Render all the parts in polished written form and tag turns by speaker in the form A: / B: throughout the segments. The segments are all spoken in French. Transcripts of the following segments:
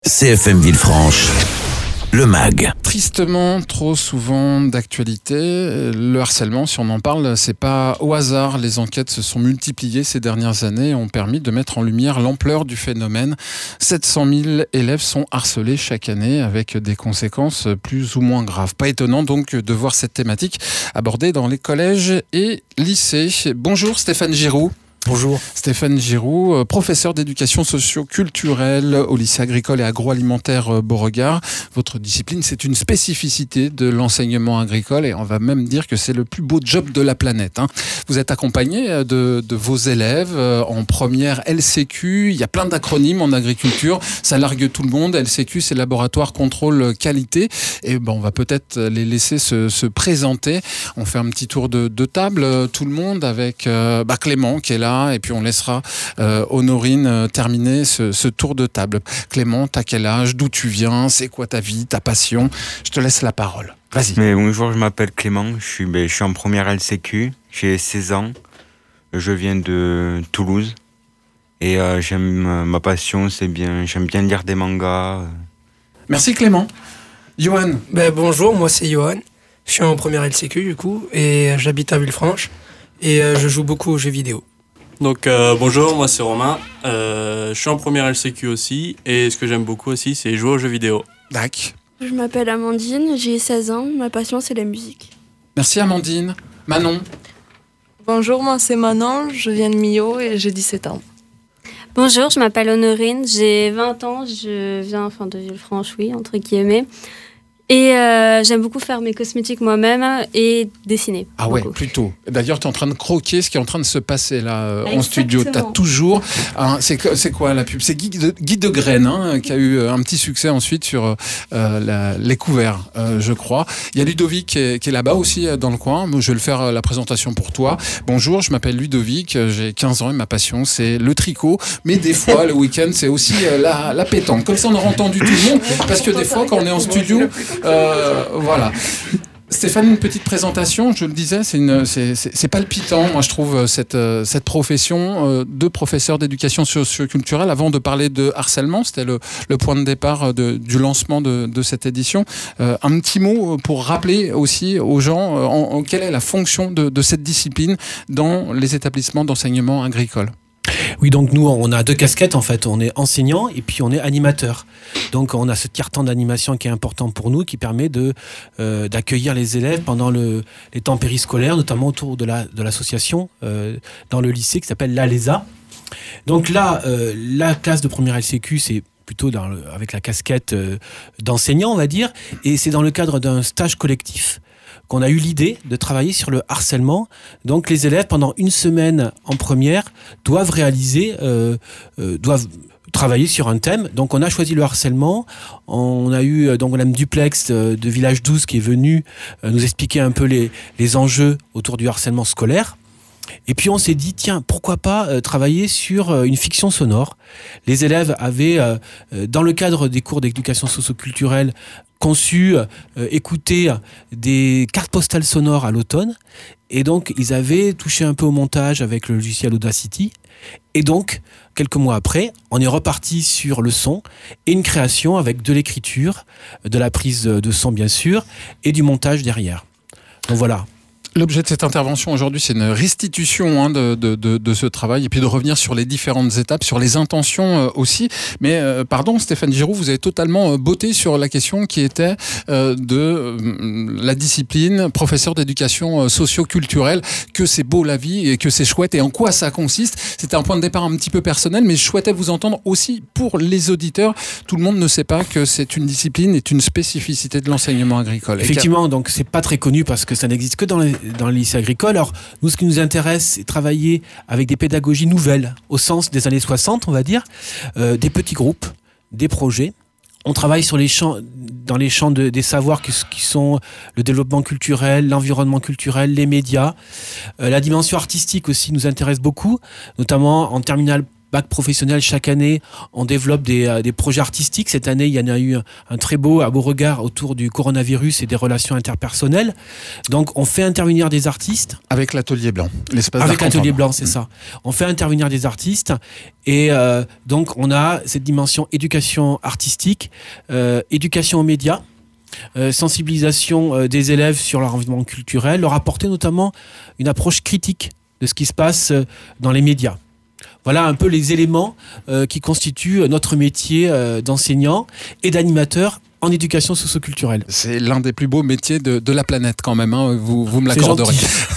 A: CFM Villefranche, le MAG.
B: Tristement, trop souvent d'actualité, le harcèlement, si on en parle, c'est pas au hasard. Les enquêtes se sont multipliées ces dernières années et ont permis de mettre en lumière l'ampleur du phénomène. 700 000 élèves sont harcelés chaque année avec des conséquences plus ou moins graves. Pas étonnant donc de voir cette thématique abordée dans les collèges et lycées. Bonjour Stéphane Giroux.
C: Bonjour.
B: Stéphane Giroux, professeur d'éducation socio-culturelle au lycée agricole et agroalimentaire Beauregard. Votre discipline, c'est une spécificité de l'enseignement agricole et on va même dire que c'est le plus beau job de la planète. Vous êtes accompagné de vos élèves en première LCQ. Il y a plein d'acronymes en agriculture. Ça largue tout le monde. LCQ, c'est Laboratoire Contrôle Qualité. Et on va peut-être les laisser se présenter. On fait un petit tour de table, tout le monde, avec Clément qui est là. Et puis on laissera Honorine terminer ce tour de table. Clément, t'as quel âge? D'où tu viens? C'est quoi ta vie, ta passion? Je te laisse la parole. Vas-y.
D: Bonjour, je m'appelle Clément. Je suis en première LCQ. J'ai 16 ans. Je viens de Toulouse. Et ma passion, j'aime bien lire des mangas.
B: Merci Clément. Johan.
C: Bonjour, moi c'est Johan. Je suis en première LCQ du coup et j'habite à Villefranche et je joue beaucoup aux jeux vidéo.
E: Donc bonjour, moi c'est Romain, je suis en première LCQ aussi et ce que j'aime beaucoup aussi c'est jouer aux jeux vidéo.
B: Dac.
F: Je m'appelle Amandine, j'ai 16 ans, ma passion c'est la musique.
B: Merci Amandine. Manon.
G: Bonjour, moi c'est Manon, je viens de Millau et j'ai 17 ans.
H: Bonjour, je m'appelle Honorine, j'ai 20 ans, je viens de Villefranche, entre guillemets. Et j'aime beaucoup faire mes cosmétiques moi-même et dessiner.
B: Ah ouais,
H: beaucoup.
B: plutôt. D'ailleurs, tu es en train de croquer ce qui est en train de se passer là en
H: Exactement.
B: studio. Tu as toujours... c'est quoi la pub? C'est Guy de Graine qui a eu un petit succès ensuite sur les couverts, je crois. Il y a Ludovic qui est là-bas aussi dans le coin. Moi, je vais le faire la présentation pour toi. Bonjour, je m'appelle Ludovic, j'ai 15 ans et ma passion c'est le tricot. Mais des fois, le week-end, c'est aussi la pétanque. Comme ça, on aura entendu tout le monde. Parce que des fois, quand on est en studio... voilà. Stéphane, une petite présentation, je le disais, c'est palpitant, moi je trouve, cette profession de professeur d'éducation socio-culturelle. Avant de parler de harcèlement, c'était le point de départ du lancement de cette édition. Un petit mot pour rappeler aussi aux gens quelle est la fonction de cette discipline dans les établissements d'enseignement agricole.
I: Oui, donc nous, on a deux casquettes en fait. On est enseignant et puis on est animateur. Donc on a ce tiers-temps d'animation qui est important pour nous, qui permet d'accueillir les élèves pendant les temps périscolaires, notamment autour de l'association dans le lycée qui s'appelle l'ALESA. Donc là, la classe de première LCQ, c'est plutôt avec la casquette d'enseignant, on va dire, et c'est dans le cadre d'un stage collectif qu'on a eu l'idée de travailler sur le harcèlement. Donc les élèves, pendant une semaine en première, doivent travailler sur un thème. Donc on a choisi le harcèlement. On a eu Madame Duplex de Village 12 qui est venue nous expliquer un peu les enjeux autour du harcèlement scolaire. Et puis on s'est dit, tiens, pourquoi pas travailler sur une fiction sonore. Les élèves avaient, dans le cadre des cours d'éducation socio-culturelle, conçu, écouter des cartes postales sonores à l'automne. Et donc, ils avaient touché un peu au montage avec le logiciel Audacity. Et donc, quelques mois après, on est reparti sur le son et une création avec de l'écriture, de la prise de son bien sûr, et du montage derrière. Donc voilà.
B: L'objet de cette intervention aujourd'hui, c'est une restitution de ce travail et puis de revenir sur les différentes étapes, sur les intentions aussi. Mais pardon, Stéphane Giroux, vous avez totalement botté sur la question qui était de la discipline professeur d'éducation socio-culturelle, que c'est beau la vie et que c'est chouette et en quoi ça consiste. C'était un point de départ un petit peu personnel, mais je souhaitais vous entendre aussi pour les auditeurs. Tout le monde ne sait pas que c'est une discipline et une spécificité de l'enseignement agricole.
I: Effectivement, donc c'est pas très connu parce que ça n'existe que dans les lycées agricoles. Alors, nous, ce qui nous intéresse, c'est travailler avec des pédagogies nouvelles, au sens des années 60, on va dire, des petits groupes, des projets. On travaille dans les champs des savoirs qui sont le développement culturel, l'environnement culturel, les médias. La dimension artistique aussi nous intéresse beaucoup, notamment en terminale bac professionnel chaque année, on développe des projets artistiques. Cette année, il y en a eu un très beau regard autour du coronavirus et des relations interpersonnelles. Donc, on fait intervenir des artistes.
B: Avec l'Atelier Blanc, l'espace
I: Avec
B: d'art
I: l'Atelier
B: contemporain.
I: Blanc, c'est ça. On fait intervenir des artistes et donc on a cette dimension éducation artistique, éducation aux médias, sensibilisation des élèves sur leur environnement culturel, leur apporter notamment une approche critique de ce qui se passe dans les médias. Voilà un peu les éléments qui constituent notre métier d'enseignant et d'animateur en éducation socioculturelle.
B: C'est l'un des plus beaux métiers de la planète quand même, hein. Vous me l'accorderez.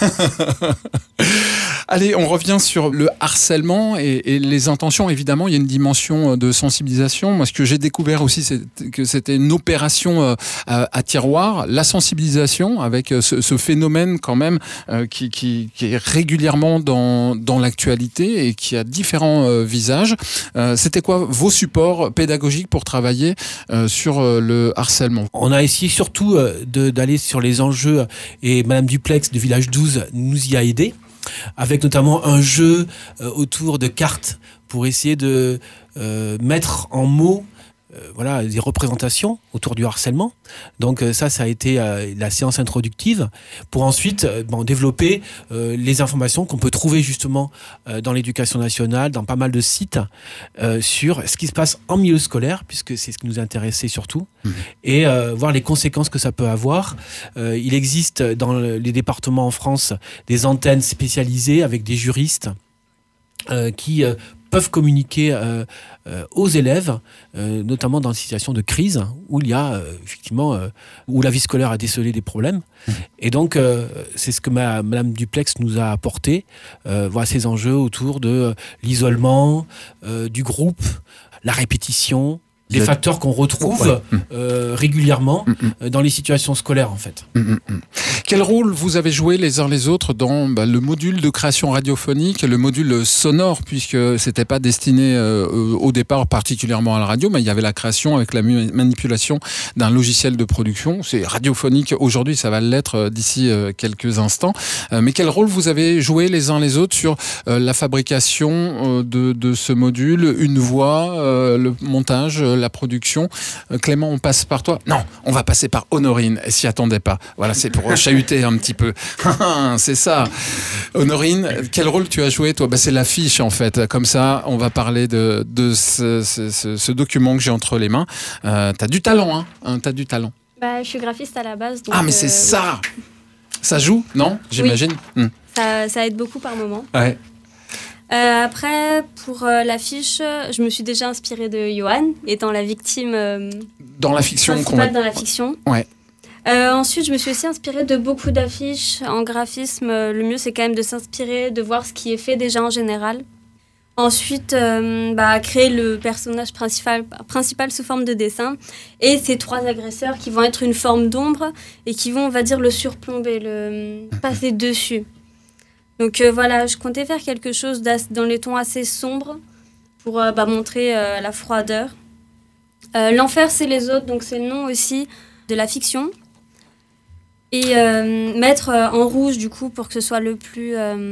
B: Allez, on revient sur le harcèlement et les intentions. Évidemment, il y a une dimension de sensibilisation. Moi, ce que j'ai découvert aussi, c'est que c'était une opération à tiroir. La sensibilisation avec ce phénomène quand même qui est régulièrement dans l'actualité et qui a différents visages. C'était quoi vos supports pédagogiques pour travailler sur le harcèlement?
I: On a essayé surtout d'aller sur les enjeux et Madame Duplex de Village 12 nous y a aidé, avec notamment un jeu autour de cartes pour essayer de mettre en mots des représentations autour du harcèlement. Donc ça a été la séance introductive pour ensuite développer les informations qu'on peut trouver justement dans l'éducation nationale, dans pas mal de sites, sur ce qui se passe en milieu scolaire, puisque c'est ce qui nous intéressait surtout, et voir les conséquences que ça peut avoir. Il existe dans les départements en France des antennes spécialisées avec des juristes qui peuvent communiquer aux élèves, notamment dans une situation de crise où il y a effectivement où la vie scolaire a décelé des problèmes. Et donc c'est ce que Madame Duplex nous a apporté, ces enjeux autour de l'isolement, du groupe, la répétition, des facteurs qu'on retrouve régulièrement dans les situations scolaires en fait.
B: Quel rôle vous avez joué les uns les autres dans le module de création radiophonique, le module sonore, puisque c'était pas destiné au départ particulièrement à la radio, mais il y avait la création avec la manipulation d'un logiciel de production. C'est radiophonique aujourd'hui, ça va l'être d'ici quelques instants. Mais quel rôle vous avez joué les uns les autres sur la fabrication de ce module, une voix, le montage, la production? Clément, on passe par toi? Non, on va passer par Honorine. Elle s'y attendait pas. Voilà, c'est pour chahuter un petit peu. C'est ça. Honorine, quel rôle tu as joué, toi? C'est l'affiche, en fait. Comme ça, on va parler de ce document que j'ai entre les mains. T'as du talent, hein? T'as du talent.
H: Je suis graphiste à la base. Donc,
B: mais c'est ça! Ça joue, non? J'imagine.
H: Oui. Ça aide beaucoup par moment.
B: Ouais.
H: Après, pour l'affiche, je me suis déjà inspirée de Johan, étant la victime
B: dans la fiction
H: principale dans la fiction.
B: Ouais.
H: Ensuite, je me suis aussi inspirée de beaucoup d'affiches en graphisme. Le mieux, c'est quand même de s'inspirer, de voir ce qui est fait déjà en général. Ensuite, créer le personnage principal sous forme de dessin et ces 3 agresseurs qui vont être une forme d'ombre et qui vont, on va dire, le surplomber, le passer dessus. Donc je comptais faire quelque chose dans les tons assez sombres pour montrer la froideur. L'enfer, c'est les autres, donc c'est le nom aussi de la fiction. Et mettre en rouge, du coup, pour que ce soit le plus,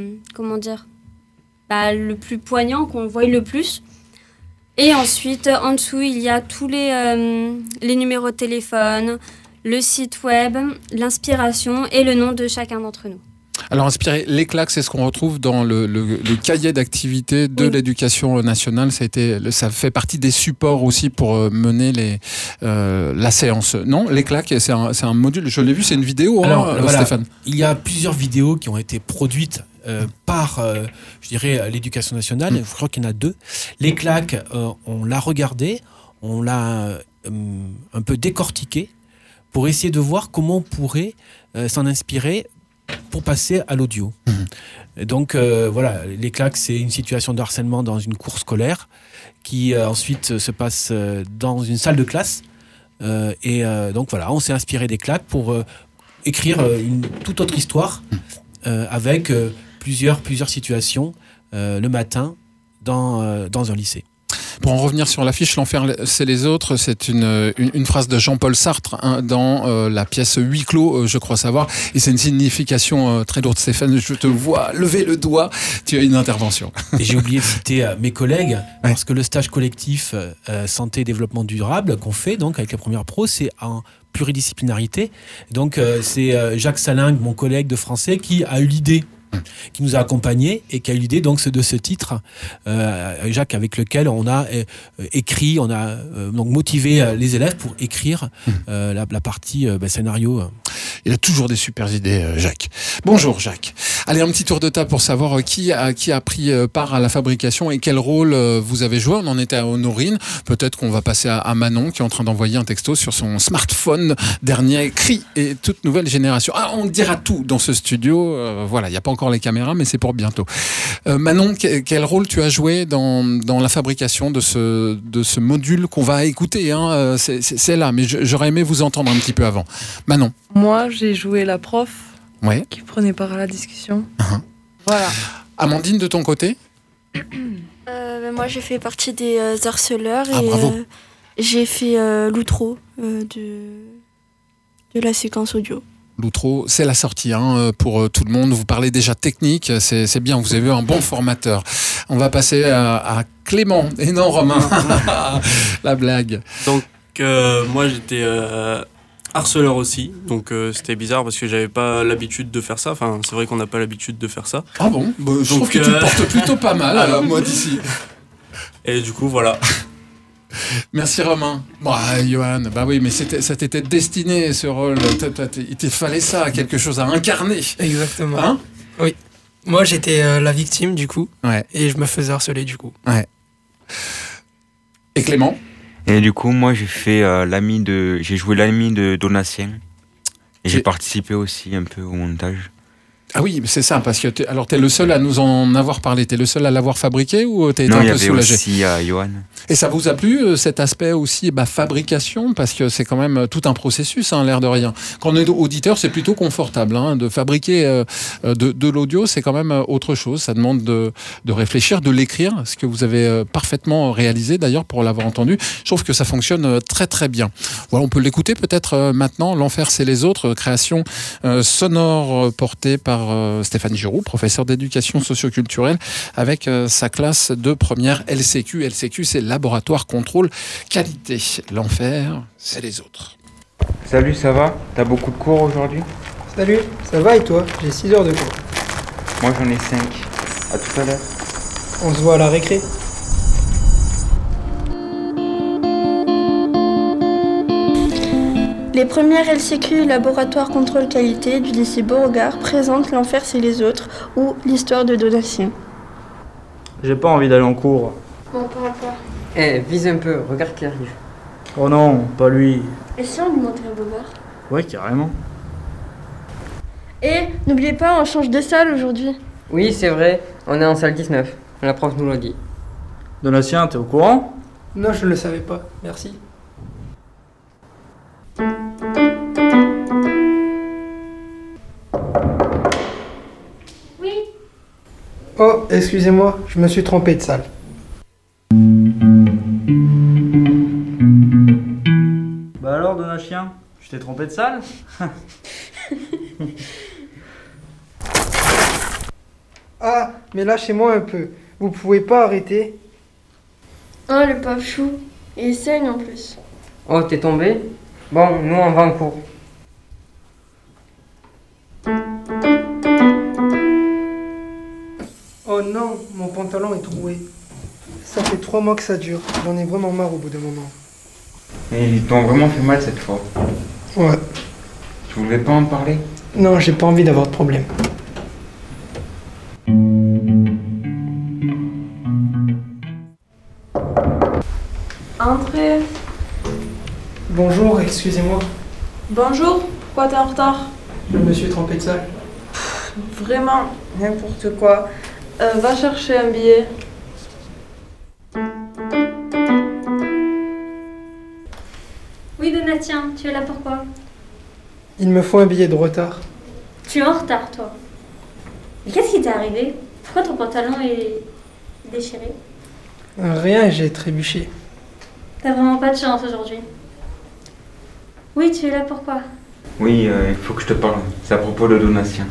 H: le plus poignant, qu'on voie le plus. Et ensuite, en dessous, il y a tous les numéros de téléphone, le site web, l'inspiration et le nom de chacun d'entre nous.
B: Alors, inspiré, les claques, c'est ce qu'on retrouve dans le cahier d'activité de l'éducation nationale. Ça fait partie des supports aussi pour mener la séance. Non, les claques, c'est un module. Je l'ai vu, c'est une vidéo, Stéphane.
I: Il y a plusieurs vidéos qui ont été produites par, l'éducation nationale. Je crois qu'il y en a 2. Les claques, on l'a regardé, on l'a un peu décortiqué pour essayer de voir comment on pourrait s'en inspirer pour passer à l'audio. Et donc les claques, c'est une situation de harcèlement dans une cour scolaire qui ensuite se passe dans une salle de classe. On s'est inspiré des claques pour écrire une toute autre histoire avec plusieurs situations le matin dans un lycée.
B: Pour en revenir sur l'affiche, l'enfer c'est les autres, c'est une phrase de Jean-Paul Sartre dans la pièce Huis clos, je crois savoir, et c'est une signification très lourde. Stéphane, je te vois lever le doigt, tu as une intervention.
I: Et j'ai oublié de citer mes collègues, parce que le stage collectif santé et développement durable qu'on fait donc avec la première pro, c'est en pluridisciplinarité. Donc c'est Jacques Salingue, mon collègue de français, qui a eu l'idée, qui nous a accompagnés et qui a eu l'idée donc de ce titre, Jacques, avec lequel on a écrit, on a donc motivé les élèves pour écrire la partie scénario.
B: Il a toujours des super idées, Jacques. Bonjour Jacques. Allez, un petit tour de table pour savoir qui a pris part à la fabrication et quel rôle vous avez joué. On en était à Honorine. Peut-être qu'on va passer à Manon qui est en train d'envoyer un texto sur son smartphone, dernier cri et toute nouvelle génération. Ah, on dira tout dans ce studio. Voilà, il n'y a pas encore les caméras, mais c'est pour bientôt. Manon, quel rôle tu as joué dans la fabrication de ce module qu'on va écouter, hein, c'est là, mais j'aurais aimé vous entendre un petit peu avant. Manon.
G: Moi, j'ai joué la prof
B: Ouais.
G: qui prenait part à la discussion.
B: Voilà. Amandine, de ton côté?
F: Moi, j'ai fait partie des harceleurs et
B: bravo.
F: j'ai fait l'outro de la séquence audio.
B: L'outro, c'est la sortie pour tout le monde. Vous parlez déjà technique, c'est bien, vous avez eu un bon formateur. On va passer à Clément, et non Romain. La blague.
E: Donc, moi, j'étais harceleur aussi. Donc, c'était bizarre parce que j'avais pas l'habitude de faire ça. Enfin, c'est vrai qu'on n'a pas l'habitude de faire ça.
B: Ah bon? Je trouve que tu te portes plutôt pas mal, moi, d'ici.
E: Et du coup, voilà.
B: Merci Romain. Johan, bah oui, mais ça t'était destiné ce rôle. Il te fallait ça, quelque chose à incarner.
C: Exactement.
B: Hein?
C: Oui. Moi, j'étais la victime du coup.
B: Ouais.
C: Et je me faisais harceler du coup.
B: Ouais. Et Clément?
D: Et du coup, moi, j'ai joué l'ami de Donatien. Et j'ai participé aussi un peu au montage.
B: Ah oui, c'est ça, parce que t'es le seul à nous en avoir parlé. T'es le seul à l'avoir fabriqué ou t'as été un peu soulagé?
D: Non, il y avait aussi Johan.
B: Et ça vous a plu, cet aspect aussi fabrication? Parce que c'est quand même tout un processus, l'air de rien. Quand on est auditeur, c'est plutôt confortable. De fabriquer de l'audio, c'est quand même autre chose. Ça demande de réfléchir, de l'écrire, ce que vous avez parfaitement réalisé d'ailleurs pour l'avoir entendu. Je trouve que ça fonctionne très très bien. Voilà, on peut l'écouter peut-être maintenant. L'enfer, c'est les autres. Création sonore portée par Stéphane Giroux, professeur d'éducation socioculturelle, avec sa classe de première LCQ. LCQ, c'est Laboratoire Contrôle Qualité. L'enfer, c'est les autres.
D: Salut, ça va? T'as beaucoup de cours aujourd'hui?
C: Salut, ça va et toi? J'ai 6 heures de cours.
D: Moi, j'en ai 5. À tout à l'heure.
C: On se voit à la récré.
F: Les premières LCQ, Laboratoire Contrôle Qualité du lycée Beauregard, présentent L'enfer c'est les autres ou l'histoire de Donatien.
J: J'ai pas envie d'aller en cours.
F: Bon, pas encore.
K: Vise un peu, regarde qui arrive.
J: Oh non, pas lui.
F: Et si on lui montrait Beauregard?
J: Ouais, carrément.
F: Et n'oubliez pas, on change de salle aujourd'hui.
K: Oui, c'est vrai, on est en salle 19. La prof nous l'a dit.
J: Donatien, t'es au courant?
C: Non, je ne le savais pas. Merci.
F: Oui.
C: Oh, excusez-moi, je me suis trompé de salle.
J: Bah alors, Donatien, je t'ai trompé de salle?
C: Ah, mais lâchez-moi un peu. Vous pouvez pas arrêter?
F: Oh, le pauvre chou. Et il saigne en plus.
K: Oh, t'es tombé? Bon, nous on va en cours.
C: Oh non, mon pantalon est troué. Ça fait 3 mois que ça dure. J'en ai vraiment marre au bout d'un moment.
D: Et ils t'ont vraiment fait mal cette fois.
C: Ouais.
D: Tu voulais pas en parler?
C: Non, j'ai pas envie d'avoir de problème.
G: Entrez.
C: Bonjour, excusez-moi.
G: Bonjour, pourquoi t'es en retard?
C: Je me suis trompé de salle.
G: Vraiment, n'importe quoi. Va chercher un billet.
H: Oui, Donatien, tu es là pourquoi?
C: Il me faut un billet de retard.
H: Tu es en retard, toi. Mais qu'est-ce qui t'est arrivé? Pourquoi ton pantalon est déchiré?
C: Rien, j'ai trébuché.
H: T'as vraiment pas de chance aujourd'hui. Oui, tu es là pourquoi?
D: Oui, il faut que je te parle. C'est à propos de Donatien.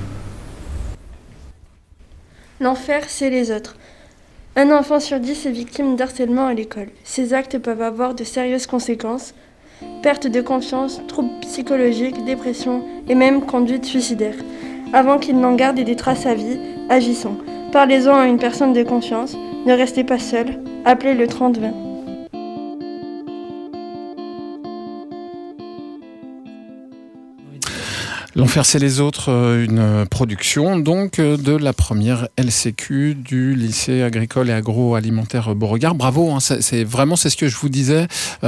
F: L'enfer, c'est les autres. Un enfant sur 10 est victime d'harcèlement à l'école. Ces actes peuvent avoir de sérieuses conséquences. Perte de confiance, troubles psychologiques, dépression et même conduite suicidaire. Avant qu'il n'en garde des traces à vie, agissons. Parlez-en à une personne de confiance. Ne restez pas seul. Appelez le 30-20.
B: L'enfer, c'est les autres, une production donc de la première LCQ du lycée agricole et agroalimentaire Beauregard. Bravo, hein, c'est ce que je vous disais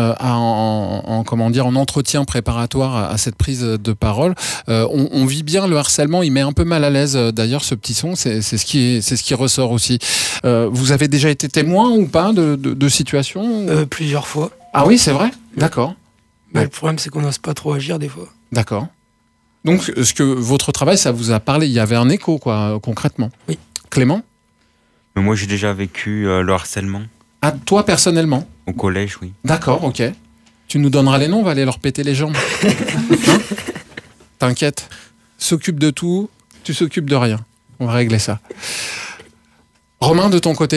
B: en entretien préparatoire à cette prise de parole. On vit bien le harcèlement, il met un peu mal à l'aise. D'ailleurs, ce petit son, c'est ce qui ressort aussi. Vous avez déjà été témoin ou pas de situations
C: Plusieurs fois.
B: Ah oui, c'est vrai. D'accord.
C: Mais le problème, c'est qu'on n'ose pas trop agir des fois.
B: D'accord. Donc, votre travail, ça vous a parlé, il y avait un écho, quoi, concrètement.
C: Oui.
B: Clément ?
D: Mais moi, j'ai déjà vécu le harcèlement.
B: Ah, toi, personnellement ?
D: Au collège, oui.
B: D'accord, ok. Tu nous donneras les noms, on va aller leur péter les jambes. Hein ? T'inquiète. S'occupe de tout, tu s'occupes de rien. On va régler ça. Romain, de ton côté ?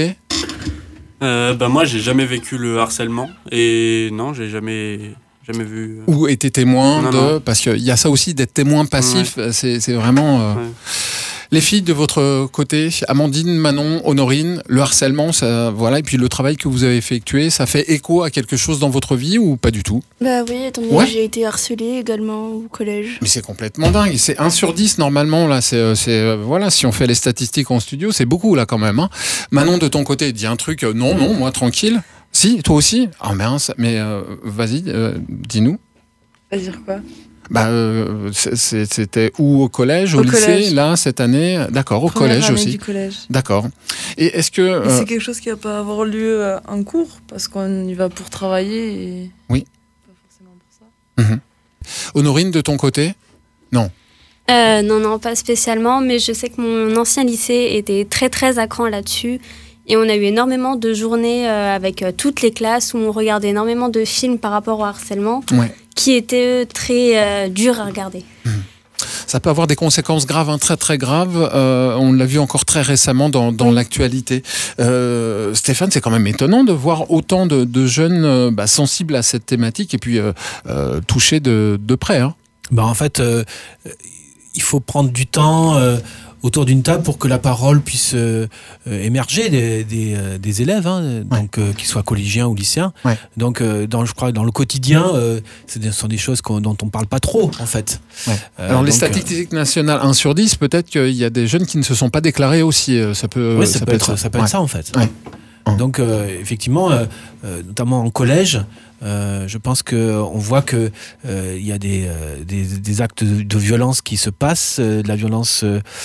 E: Moi, j'ai jamais vécu le harcèlement. Et non, j'ai jamais vu.
B: Ou été témoin
E: non.
B: Parce qu'il y a ça aussi, d'être témoin passif, ouais. C'est vraiment... Ouais. Les filles de votre côté, Amandine, Manon, Honorine, le harcèlement, ça, voilà, et puis le travail que vous avez effectué, ça fait écho à quelque chose dans votre vie ou pas du tout ?
F: Bah oui, étant donné que j'ai été harcelée également au collège.
B: Mais c'est complètement dingue, c'est 1 sur 10 normalement, là, voilà, si on fait les statistiques en studio, c'est beaucoup là quand même. Hein. Manon, de ton côté, dis un truc, non, moi tranquille. Si, toi aussi ? Ah mince, mais vas-y, dis-nous.
G: À dire quoi ?
B: C'était où au collège, au lycée, collège. Là, cette année ? D'accord, au collège aussi.
G: Du collège.
B: D'accord. Et est-ce que...
G: c'est quelque chose qui va pas avoir lieu en cours, parce qu'on y va pour travailler et...
B: Oui.
G: Pas forcément pour
B: ça. Honorine, de ton côté ? Non.
H: Non, pas spécialement, mais je sais que mon ancien lycée était très, très à cran là-dessus. Et on a eu énormément de journées avec toutes les classes où on regardait énormément de films par rapport au harcèlement, ouais. Qui étaient très durs à regarder.
B: Ça peut avoir des conséquences graves, hein, très très graves. On l'a vu encore très récemment dans l'actualité. Stéphane, c'est quand même étonnant de voir autant de jeunes sensibles à cette thématique et puis touchés de près. Hein.
I: En fait, il faut prendre du temps... autour d'une table pour que la parole puisse émerger des élèves, hein, ouais. Donc qu'ils soient collégiens ou lycéens. Ouais. Donc, je crois dans le quotidien, ce sont des choses dont on parle pas trop, en fait.
B: Ouais. Alors, les statistiques nationales 1 sur 10, peut-être qu'il y a des jeunes qui ne se sont pas déclarés aussi. Ça peut être
I: ça, en fait. Ouais. Donc, effectivement, notamment en collège, je pense qu'on voit qu'il y a des actes de violence qui se passent, de la violence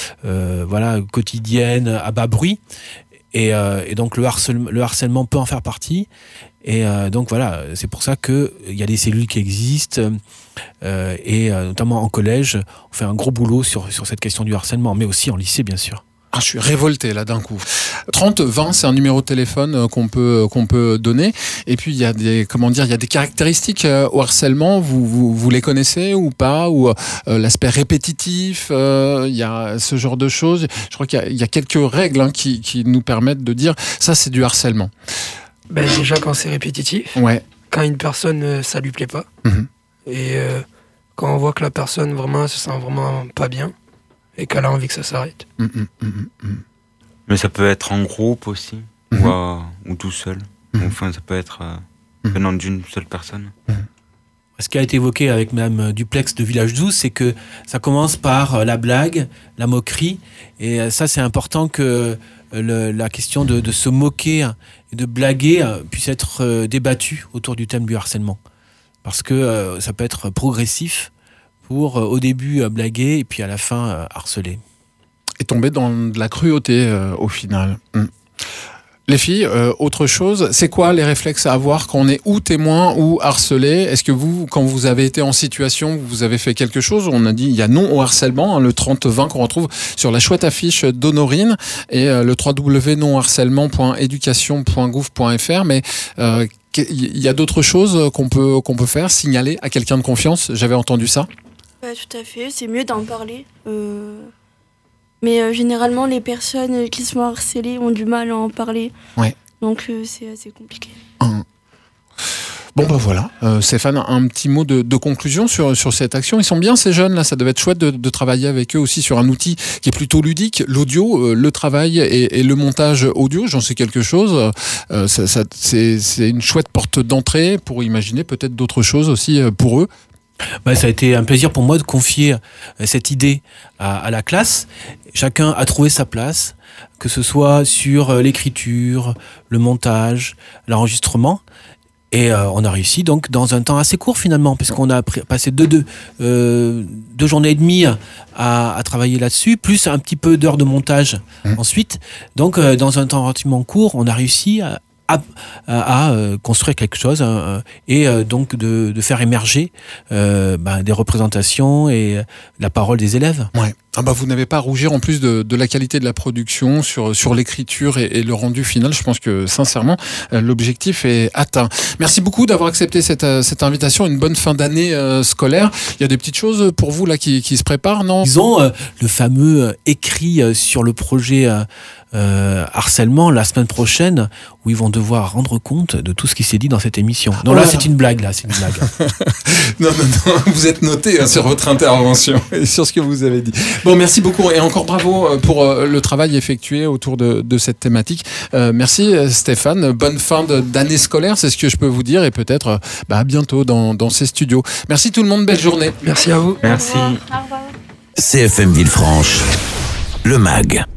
I: quotidienne, à bas bruit. Et donc, le harcèlement peut en faire partie. Et donc, voilà, c'est pour ça qu'il y a des cellules qui existent. Et notamment en collège, on fait un gros boulot sur cette question du harcèlement, mais aussi en lycée, bien sûr.
B: Ah, je suis révolté là d'un coup. 30-20, c'est un numéro de téléphone qu'on peut donner. Et puis il y a des caractéristiques au harcèlement. Vous les connaissez ou pas ? Ou l'aspect répétitif, il y a ce genre de choses. Je crois qu'il y a quelques règles qui nous permettent de dire ça, c'est du harcèlement.
C: Déjà quand c'est répétitif.
B: Ouais.
C: Quand une personne ça lui plaît pas. Mm-hmm. Et quand on voit que la personne vraiment se sent vraiment pas bien. Et qu'elle a envie que ça s'arrête.
D: Mais ça peut être en groupe aussi, ou tout seul. Enfin, ça peut être venant d'une seule personne.
I: Ce qui a été évoqué avec Mme Duplex de Village 12, c'est que ça commence par la blague, la moquerie. Et ça, c'est important que la question de se moquer et de blaguer puisse être débattue autour du thème du harcèlement. Parce que ça peut être progressif. Pour au début blaguer et puis à la fin harceler.
B: Et tomber dans de la cruauté au final. Les filles, autre chose, c'est quoi les réflexes à avoir quand on est ou témoin ou harcelé? Est-ce que vous, quand vous avez été en situation, vous avez fait quelque chose? On a dit il y a non au harcèlement, hein, le 30-20 qu'on retrouve sur la chouette affiche d'Honorine et le www.nonharcèlement.education.gouv.fr. Mais il y a d'autres choses qu'on peut faire, signaler à quelqu'un de confiance. J'avais entendu ça.
F: Ouais, tout à fait, c'est mieux d'en parler. Mais généralement, les personnes qui sont harcelées ont du mal à en parler.
B: Ouais.
F: Donc, c'est assez compliqué.
B: Bon, ben voilà. Stéphane, un petit mot de conclusion sur cette action. Ils sont bien, ces jeunes, là. Ça devait être chouette de travailler avec eux aussi sur un outil qui est plutôt ludique. L'audio, le travail et le montage audio, j'en sais quelque chose. C'est une chouette porte d'entrée pour imaginer peut-être d'autres choses aussi pour eux.
I: Ça a été un plaisir pour moi de confier cette idée à la classe. Chacun a trouvé sa place, que ce soit sur l'écriture, le montage, l'enregistrement. Et on a réussi donc dans un temps assez court finalement, puisqu'on a passé deux journées et demie à travailler là-dessus, plus un petit peu d'heures de montage ensuite. Donc dans un temps relativement court, on a réussi à construire quelque chose et donc de faire émerger des représentations et la parole des élèves.
B: Ouais. Vous n'avez pas à rougir en plus de la qualité de la production sur l'écriture et le rendu final. Je pense que sincèrement l'objectif est atteint. Merci beaucoup d'avoir accepté cette invitation. Une bonne fin d'année scolaire. Il y a des petites choses pour vous là qui se préparent, non?
I: Ils ont le fameux écrit sur le projet harcèlement la semaine prochaine où ils vont devoir rendre compte de tout ce qui s'est dit dans cette émission. Non, là c'est une blague, c'est une blague.
B: non, vous êtes noté sur votre intervention et sur ce que vous avez dit. Bon, merci beaucoup et encore bravo pour le travail effectué autour de cette thématique. Merci Stéphane, bonne fin d'année scolaire, c'est ce que je peux vous dire et peut-être à bientôt dans ces studios. Merci tout le monde, belle journée.
C: Merci à vous.
D: Merci.
H: Au revoir.
A: CFM Villefranche, le MAG.